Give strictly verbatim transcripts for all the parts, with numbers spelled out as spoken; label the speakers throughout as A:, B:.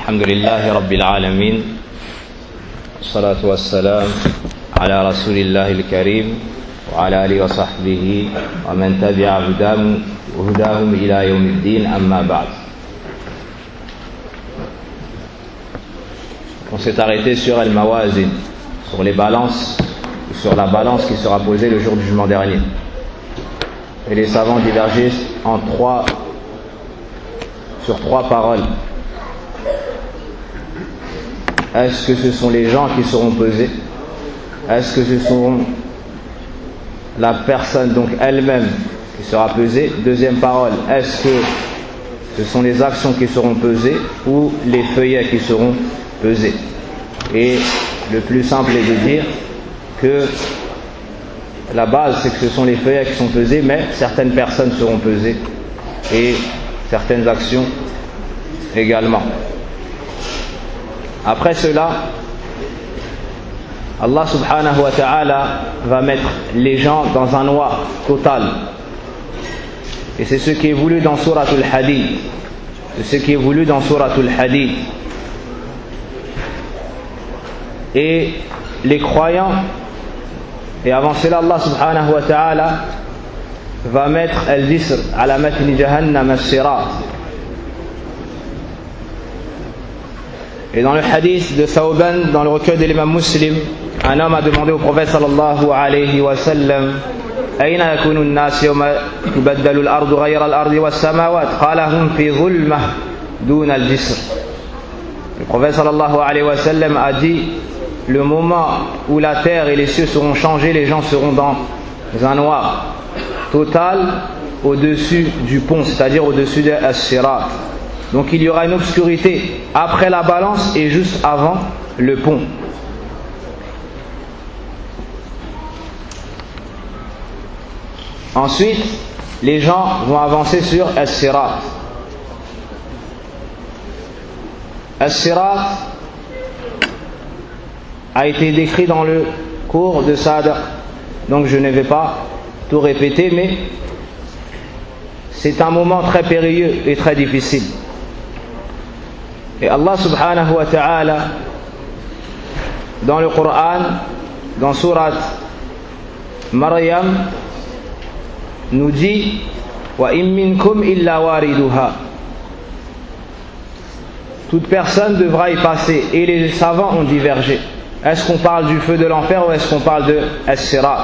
A: الحمد لله رب العالمين والصلاة والسلام على رسول الله الكريم وعلى آله وصحبه ومن تبع هداهم وهداهم إلى يوم الدين أما بعد. On s'est arrêté sur Al-Mawazin, sur les balances, sur la balance qui sera posée le jour du jugement dernier. Et les savants divergent en trois, sur trois paroles. Est-ce que ce sont les gens qui seront pesés? Est-ce que ce seront la personne donc elle-même qui sera pesée? Deuxième parole, est-ce que ce sont les actions qui seront pesées ou les feuillets qui seront pesés? Et le plus simple est de dire que la base c'est que ce sont les feuillets qui sont pesés, mais certaines personnes seront pesées et certaines actions également. Après cela, Allah subhanahu wa ta'ala va mettre les gens dans un noir total. Et c'est ce qui est voulu dans Suratul Hadid. C'est ce qui est voulu dans Suratul Hadid. Et les croyants, et avant cela Allah subhanahu wa ta'ala va mettre al-jisr ala matni jahannam as-sirat. Et dans le hadith de Thawban, dans le recueil de l'imam Muslim, un homme a demandé au prophète sallallahu alayhi wa sallam: Ayna yakunu an-nas yawma tubaddalu al-ardu ghayra al-ardi was-samawat? Qala hum fi dhulmah duna al-jisr. Le prophète sallallahu alayhi wa sallam a dit: le moment où la terre et les cieux seront changés, les gens seront dans un noir total au-dessus du pont, c'est-à-dire au-dessus de as-sirat. Donc il y aura une obscurité après la balance et juste avant le pont. Ensuite, les gens vont avancer sur as-sirat. As-sirat a été décrit dans le cours de Sa'd, donc je ne vais pas tout répéter, mais c'est un moment très périlleux et très difficile. Et Allah subhanahu wa ta'ala dans le Coran, dans Surat Maryam, nous dit: wa in minkum illa wariduha. Toute personne devra y passer, et les savants ont divergé. Est-ce qu'on parle du feu de l'enfer ou est-ce qu'on parle de as-sirat?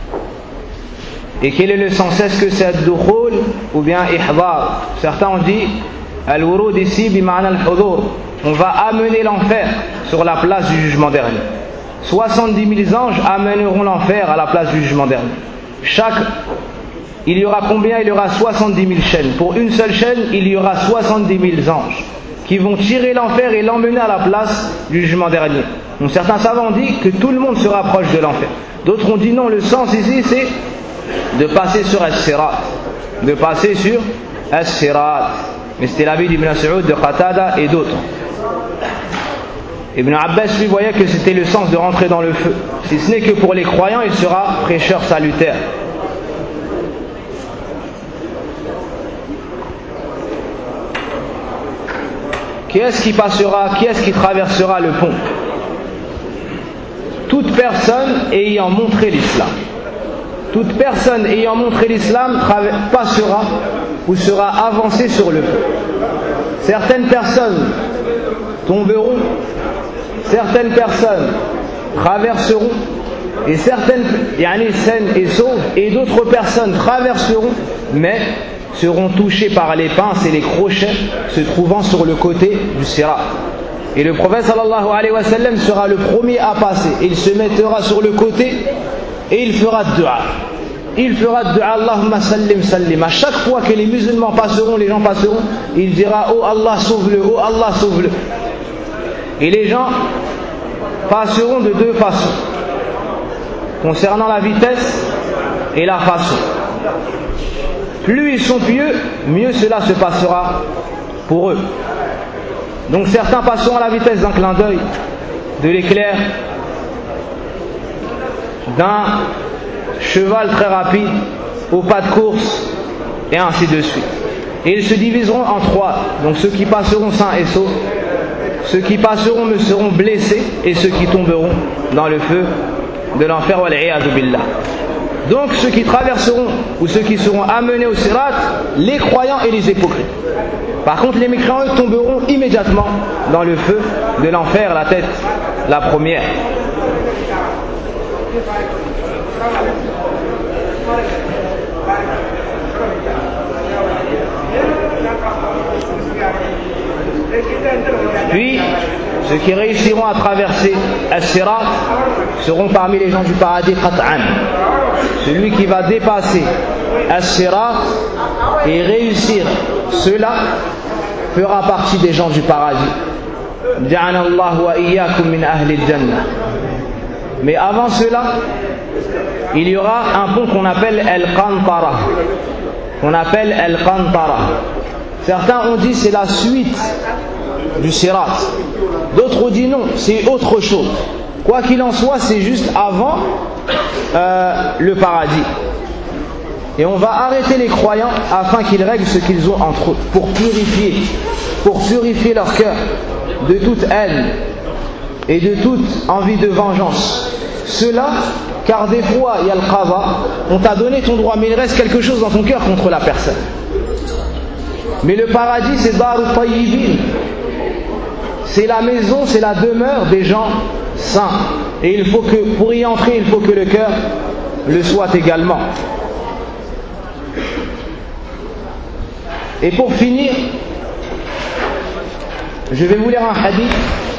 A: Et quel est le sens? Est-ce que c'est ad-dukhul ou bien ihdar? Certains ont dit al-wurud ici bima'na al-hudur. On va amener l'enfer sur la place du jugement dernier. soixante-dix mille anges amèneront l'enfer à la place du jugement dernier. Chaque, il y aura combien? Il y aura soixante-dix mille chaînes. Pour une seule chaîne, il y aura soixante-dix mille anges qui vont tirer l'enfer et l'emmener à la place du jugement dernier. Donc certains savants ont dit que tout le monde se rapproche de l'enfer. D'autres ont dit non, le sens ici c'est de passer sur as-sirat, de passer sur as-sirat. Mais c'était l'avis d'Ibn Mas'ud, de Qatada et d'autres. Ibn Abbas lui voyait que c'était le sens de rentrer dans le feu. Si ce n'est que pour les croyants, il sera prêcheur salutaire. Qui est-ce qui passera, qui est-ce qui traversera le pont? Toute personne ayant montré l'islam. Toute personne ayant montré l'islam passera ou sera avancée sur le feu. Certaines personnes tomberont, certaines personnes traverseront, et certaines yani, saines et sauves, et d'autres personnes traverseront, mais seront touchés par les pinces et les crochets se trouvant sur le côté du sirat. Et le prophète sallallahu alayhi wa sallam sera le premier à passer. Il se mettra sur le côté et il fera dua. Il fera dua, Allahumma sallim sallim. À chaque fois que les musulmans passeront, les gens passeront, il dira: oh Allah sauve-le, oh Allah sauve-le. Et les gens passeront de deux façons, concernant la vitesse et la façon. Plus ils sont pieux, mieux cela se passera pour eux. Donc certains passeront à la vitesse d'un clin d'œil, de l'éclair, d'un cheval très rapide, au pas de course, et ainsi de suite. Et ils se diviseront en trois. Donc ceux qui passeront sains et saufs, ceux qui passeront me seront blessés et ceux qui tomberont dans le feu de l'enfer, wal-'iyadhu billah. Donc ceux qui traverseront ou ceux qui seront amenés au sirat, les croyants et les hypocrites. Par contre, les mécréants eux tomberont immédiatement dans le feu de l'enfer, la tête la première. Puis, ceux qui réussiront à traverser As-Sirat seront parmi les gens du paradis qat'an. Celui qui va dépasser As-Sirat et réussir cela fera partie des gens du paradis. Ja'ana Allahu wa iyyakum min ahli al-jannah. Mais avant cela, il y aura un pont qu'on appelle Al-Qantara. Qu'on appelle Al-Qantara. Certains ont dit c'est la suite du Sirat. D'autres ont dit non, c'est autre chose. Quoi qu'il en soit, c'est juste avant euh, le paradis. Et on va arrêter les croyants afin qu'ils règlent ce qu'ils ont entre eux, pour purifier, pour purifier leur cœur de toute haine et de toute envie de vengeance. Cela, car des fois, il y a le qada, on t'a donné ton droit, mais il reste quelque chose dans ton cœur contre la personne. Mais le paradis, c'est Darut Tayyibin. C'est la maison, c'est la demeure des gens saints. Et il faut que, pour y entrer, il faut que le cœur le soit également. Et pour finir, je vais vous lire un hadith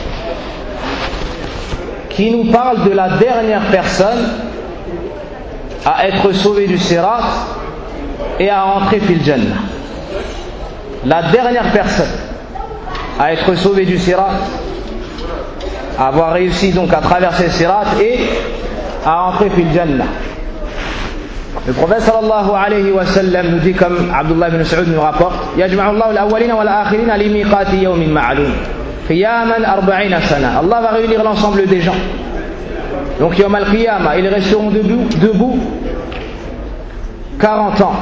A: qui nous parle de la dernière personne à être sauvée du Sirat et à entrer fil Jannah. La dernière personne à être sauvée du Sirat, à avoir réussi donc à traverser le Sirat et à entrer fil Jannah. Le prophète sallallahu alayhi wa sallam nous dit, comme Abdullah ibn Saoud nous rapporte, Yajma'u Allahu al-awwalina wal-akhirina li miqati yawmin ma'lum qiyaman arba'ina sana. Allah va réunir l'ensemble des gens. Donc yawm al-qiyamah, ils resteront debout, debout quarante ans.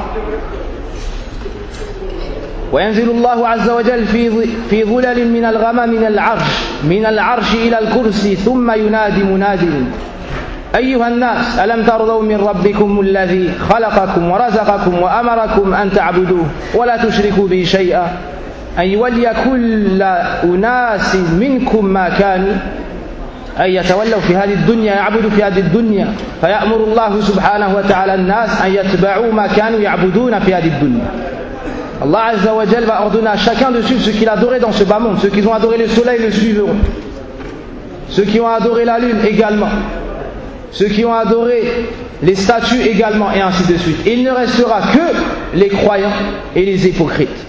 A: وينزل الله عز وجل في في ظلل من الغمام من العرش من العرش إلى الكرسي ثم ينادي مناد أيها الناس ألم ترضوا من ربكم الذي خلقكم ورزقكم وأمركم أن تعبدوه ولا تشركوا به شيئا أن يولي كل أناس منكم ما كانوا أن يتولوا في هذه الدنيا يعبدوا في هذه الدنيا فيأمر الله سبحانه وتعالى الناس أن يتبعوا ما كانوا يعبدون في هذه الدنيا. Allah Azza wa Jal va ordonner à chacun de suivre ce qu'il adorait dans ce bas monde. Ceux qui ont adoré le soleil le suivront. Ceux qui ont adoré la lune également. Ceux qui ont adoré les statues également, et ainsi de suite. Il ne restera que les croyants et les hypocrites.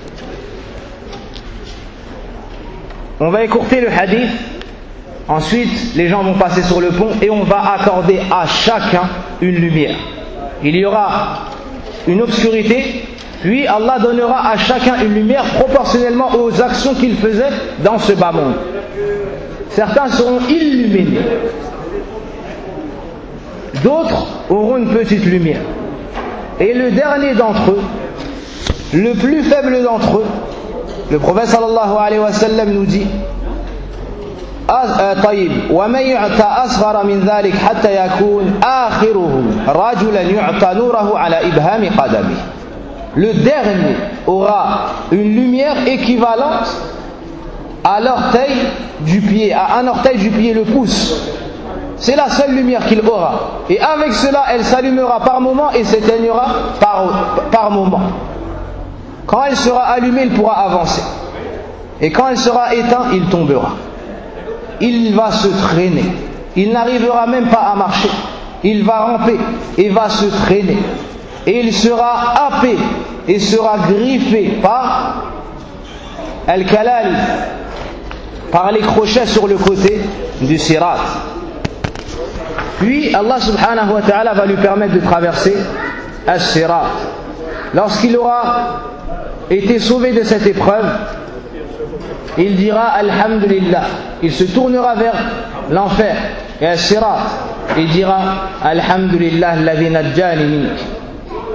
A: On va écourter le hadith. Ensuite, les gens vont passer sur le pont et on va accorder à chacun une lumière. Il y aura une obscurité. Puis Allah donnera à chacun une lumière proportionnellement aux actions qu'il faisait dans ce bas monde. Certains seront illuminés. D'autres auront une petite lumière. Et le dernier d'entre eux, le plus faible d'entre eux, le prophète sallallahu alayhi wa sallam nous dit طيب ومن يعطى أصغر من ذلك حتى يكون آخره رجلا يعطى نوره على إبهام قدمه. Le dernier aura une lumière équivalente à l'orteil du pied, à un orteil du pied, le pouce. C'est la seule lumière qu'il aura. Et avec cela, elle s'allumera par moment et s'éteignera par, par moment. Quand elle sera allumée, il pourra avancer. Et quand elle sera éteinte, il tombera. Il va se traîner. Il n'arrivera même pas à marcher. Il va ramper et va se traîner. Et il sera happé et sera griffé par Al-Kalal, par les crochets sur le côté du Sirat. Puis Allah subhanahu wa ta'ala va lui permettre de traverser As-Sirat. Lorsqu'il aura été sauvé de cette épreuve, il dira Alhamdulillah. Il se tournera vers l'enfer et As-Sirat. Il dira Alhamdulillah alladhi najjani mink.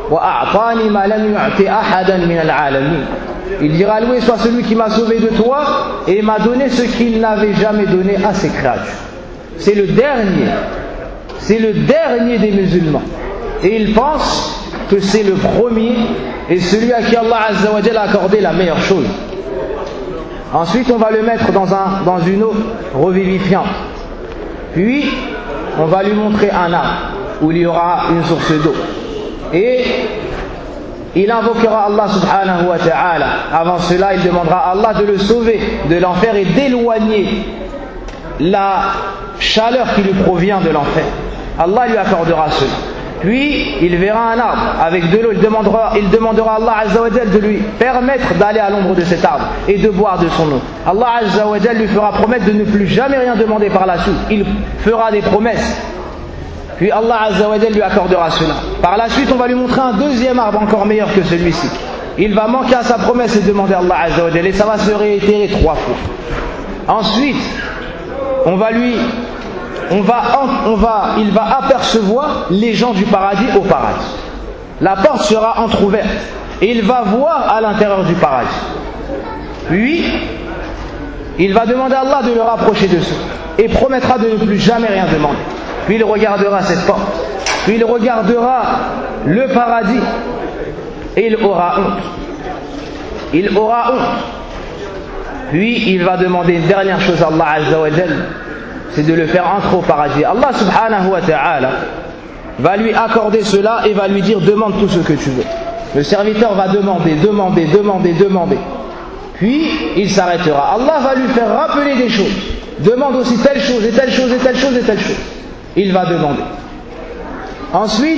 A: وأعطاني ما لم يعط أحدا من العالمين. Il dira loué soit celui qui m'a sauvé de toi et m'a donné ce qu'il n'avait jamais donné à ses créatures. C'est le dernier, c'est le dernier des musulmans. Et il pense que c'est le premier et celui à qui Allah Azza wa Jalla a accordé la meilleure chose. Ensuite, on va le mettre dans, un, dans une eau revivifiante. Puis, on va lui montrer un arbre où il y aura une source d'eau. Et il invoquera Allah subhanahu wa ta'ala. Avant cela, il demandera à Allah de le sauver de l'enfer et d'éloigner la chaleur qui lui provient de l'enfer. Allah lui accordera cela. Puis, il verra un arbre avec de l'eau. Il demandera, il demandera à Allah Azza wa Jal de lui permettre d'aller à l'ombre de cet arbre et de boire de son eau. Allah Azza wa Jal lui fera promettre de ne plus jamais rien demander par la suite. Il fera des promesses. Puis Allah Azza wa Jal lui accordera cela. Par la suite, on va lui montrer un deuxième arbre encore meilleur que celui-ci. Il va manquer à sa promesse et demander à Allah Azza wa Jal. Et ça va se réitérer trois fois. Ensuite, on va lui... On va, on va, il va apercevoir les gens du paradis au paradis. La porte sera entrouverte et il va voir à l'intérieur du paradis. Puis, il va demander à Allah de le rapprocher de ceux et promettra de ne plus jamais rien demander. Puis il regardera cette porte. Puis il regardera le paradis et il aura honte. Il aura honte. Puis il va demander une dernière chose à Allah Azza wa Jal, c'est de le faire entrer au paradis. Allah subhanahu wa ta'ala va lui accorder cela et va lui dire demande tout ce que tu veux. Le serviteur va demander, demander, demander, demander. Puis il s'arrêtera. Allah va lui faire rappeler des choses. Demande aussi telle chose et telle chose et telle chose et telle chose. Il va demander. Ensuite,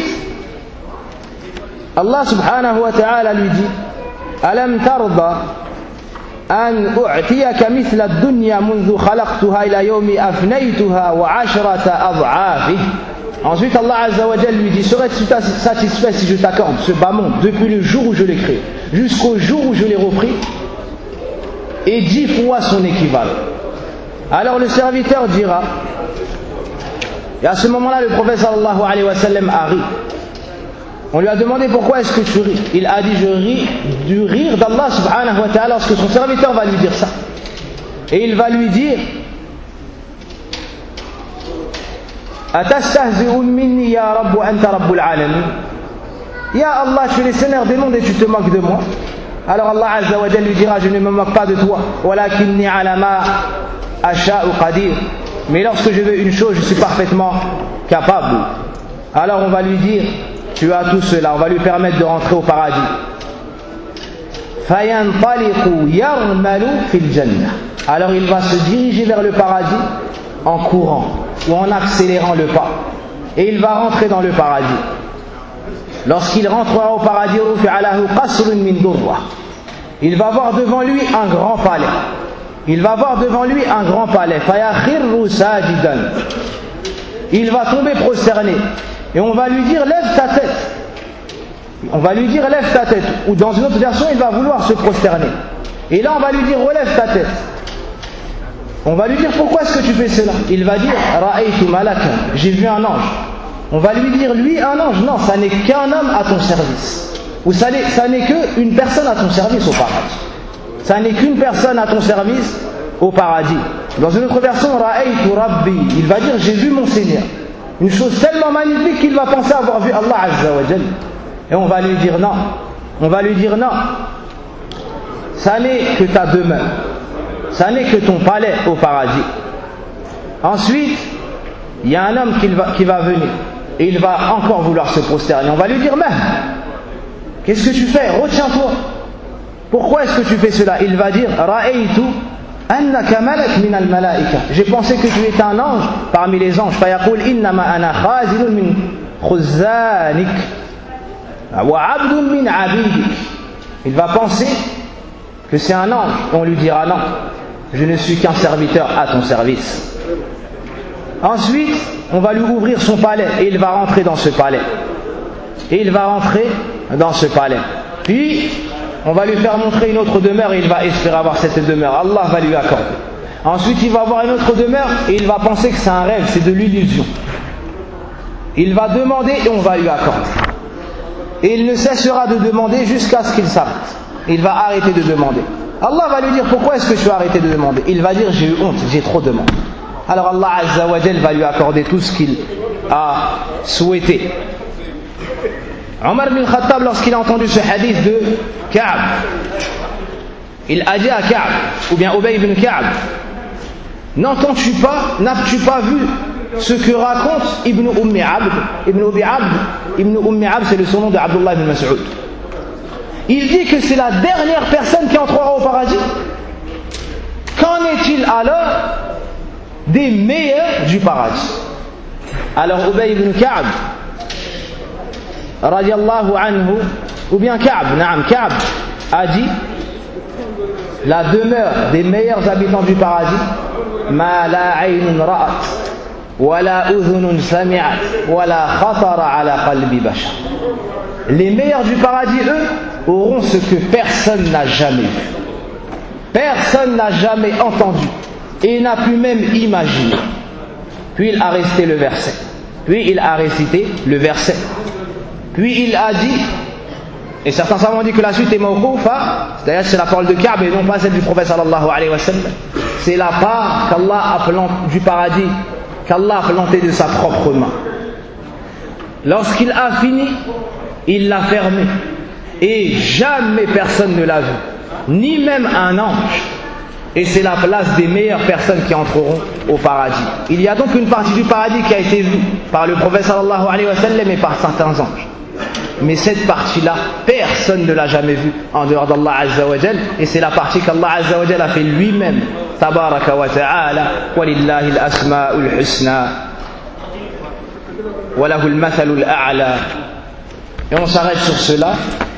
A: Allah subhanahu wa ta'ala lui dit Alam tarda أن أعطيك مثل الدنيا منذ خلقتها إلى يوم أفنيتها وعشرة أضعافه. Ensuite Allah Azza wa Jal lui dit serais-tu satisfait si je t'accorde ce bas monde depuis le jour où je l'ai créé jusqu'au jour où je l'ai repris et dix fois son équivalent. Alors le serviteur dira, et à ce moment-là le prophète sallallahu alayhi wa sallam a ri. On lui a demandé pourquoi est-ce que tu ris. Il a dit je ris du rire d'Allah subhanahu wa ta'ala lorsque son serviteur va lui dire ça. Et il va lui dire Atastahzi'un minni ya Rabb wa anta Rabbul alamin. Ya Allah, tu es le Seigneur des mondes et tu te moques de moi. Alors Allah Azza wa Jal lui dira je ne me moque pas de toi. Walakinni ala ma asha'u qadir. Mais lorsque je veux une chose, je suis parfaitement capable. Alors on va lui dire tu as tout cela, on va lui permettre de rentrer au paradis. Alors il va se diriger vers le paradis en courant ou en accélérant le pas. Et il va rentrer dans le paradis. Lorsqu'il rentrera au paradis, il va voir devant lui un grand palais. Il va voir devant lui un grand palais. Il va tomber prosterné. Et on va lui dire lève ta tête. On va lui dire lève ta tête. Ou dans une autre version il va vouloir se prosterner. Et là on va lui dire relève ta tête. On va lui dire pourquoi est-ce que tu fais cela. Il va dire ra'aytu malakan, j'ai vu un ange. On va lui dire lui un ange. Non, ça n'est qu'un homme à ton service. Ou ça n'est, ça n'est qu'une personne à ton service au paradis. Ça n'est qu'une personne à ton service au paradis. Dans une autre version ra'aytu rabbi, il va dire j'ai vu mon Seigneur. Une chose tellement magnifique qu'il va penser avoir vu Allah Azza wa Jal. Et on va lui dire non. On va lui dire non. Ça n'est que ta demeure. Ça n'est que ton palais au paradis. Ensuite, il y a un homme qui va, qui va venir. Et il va encore vouloir se prosterner. On va lui dire mais, qu'est-ce que tu fais? Retiens-toi. Pourquoi est-ce que tu fais cela? Il va dire Ra'aytu annaka malak min al-malaika. J'ai pensé que tu étais un ange parmi les anges. Fayaqul innama ana khazinun min khuzanik wa 'abdun min 'abidik. Il va penser que c'est un ange. Et on lui dira non, je ne suis qu'un serviteur à ton service. Ensuite, on va lui ouvrir son palais et il va rentrer dans ce palais. Et il va rentrer dans ce palais. Puis on va lui faire montrer une autre demeure et il va espérer avoir cette demeure. Allah va lui accorder. Ensuite, il va avoir une autre demeure et il va penser que c'est un rêve, c'est de l'illusion. Il va demander et on va lui accorder. Et il ne cessera de demander jusqu'à ce qu'il s'arrête. Il va arrêter de demander. Allah va lui dire pourquoi est-ce que tu as arrêté de demander? Il va dire j'ai eu honte, j'ai trop demandé. Alors Allah Azza wa Jal va lui accorder tout ce qu'il a souhaité. Omar bin Khattab, lorsqu'il a entendu ce hadith de Ka'b, il a dit à Ka'b, ou bien Ubay ibn Ka'b, n'entends-tu pas, n'as-tu pas vu ce que raconte Ibn Ummi Abd? Ibn Ummi Abd, Ibn Ummi Abd, c'est le surnom de Abdullah ibn Mas'ud. Il dit que c'est la dernière personne qui entrera au paradis. Qu'en est-il alors des meilleurs du paradis? Alors Ubay ibn Ka'b, radiallahu anhu, ou bien Ka'b, naam, Ka'b a dit la demeure des meilleurs habitants du paradis, ma la aynun ra'at wa la udhunun sami'at wa la khatara ala qalbi bashar. Les meilleurs du paradis, eux, auront ce que personne n'a jamais vu, personne n'a jamais entendu et n'a pu même imaginer. Puis il a récité le verset, puis il a récité le verset, puis il a dit, et certains savants ont dit que la suite est mawqoufa, c'est-à-dire c'est la parole de Ka'b et non pas celle du prophète sallallahu alayhi wa sallam. C'est la part qu'Allah a planté du paradis, qu'Allah a planté de sa propre main. Lorsqu'il a fini, il l'a fermé et jamais personne ne l'a vu, ni même un ange. Et c'est la place des meilleures personnes qui entreront au paradis. Il y a donc une partie du paradis qui a été vue par le prophète sallallahu alayhi wa sallam et par certains anges. Mais cette partie-là, personne ne l'a jamais vue en dehors d'Allah Azza wa Jal. Et c'est la partie qu'Allah Azza wa Jal a fait lui-même. Tabaraka wa ta'ala, walillahi al-asma'ul husna, wa lahu al-mathalul a'la. Et on s'arrête sur cela.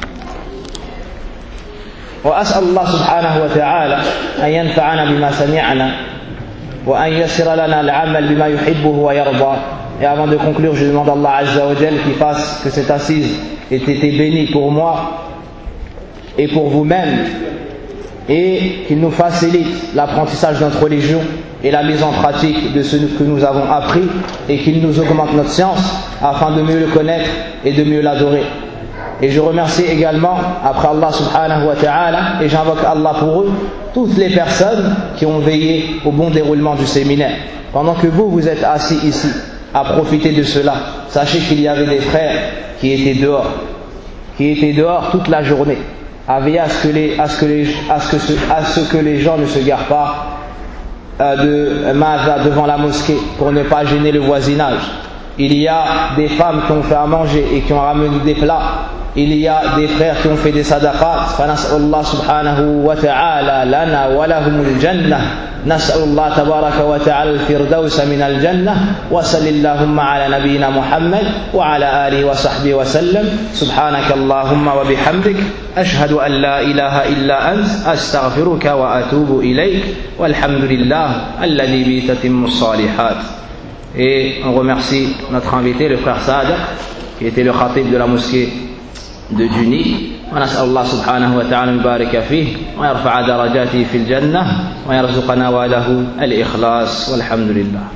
A: وأسأل الله سبحانه وتعالى أن ينفعنا بما سمعنا وأن يسر لنا العمل بما يحبه ويرضى. Et avant de conclure, je demande à Allah Azza wa Jal qu'il fasse que cette assise ait été bénie pour moi et pour vous-même, et qu'il nous facilite l'apprentissage de notre religion et la mise en pratique de ce que nous avons appris, et qu'il nous augmente notre science afin de mieux le connaître et de mieux l'adorer. Et je remercie également, après Allah subhanahu wa ta'ala, et j'invoque Allah pour eux, toutes les personnes qui ont veillé au bon déroulement du séminaire. Pendant que vous, vous êtes assis ici, à profiter de cela, sachez qu'il y avait des frères qui étaient dehors, qui étaient dehors toute la journée, à veiller à ce que les, à ce que les, à ce que ce, à ce que les gens ne se garent pas euh, de Maza devant la mosquée pour ne pas gêner le voisinage. Il y a des femmes qui ont fait à manger et qui ont ramené des plats. Il y a des frères qui ont fait des sadaqat. فنسأل الله سبحانه وتعالى لنا ولهم الجنة. نسأل الله تبارك وتعالى الفردوس من الجنة. وصل اللهم على نبينا محمد وعلى آله وصحبه وسلم. سبحانك اللهم وبحمدك أشهد أن لا إله إلا أنت أستغفرك وأتوب إليك والحمد لله الذي به تتم الصالحات. Et on remercie notre invité, le frère Saad, qui était le khatib de la mosquée de Duni. ونسأل الله سبحانه وتعالى أن يبارك فيه ويرفع درجاته في الجنة ويرزقنا وله الإخلاص والحمد لله.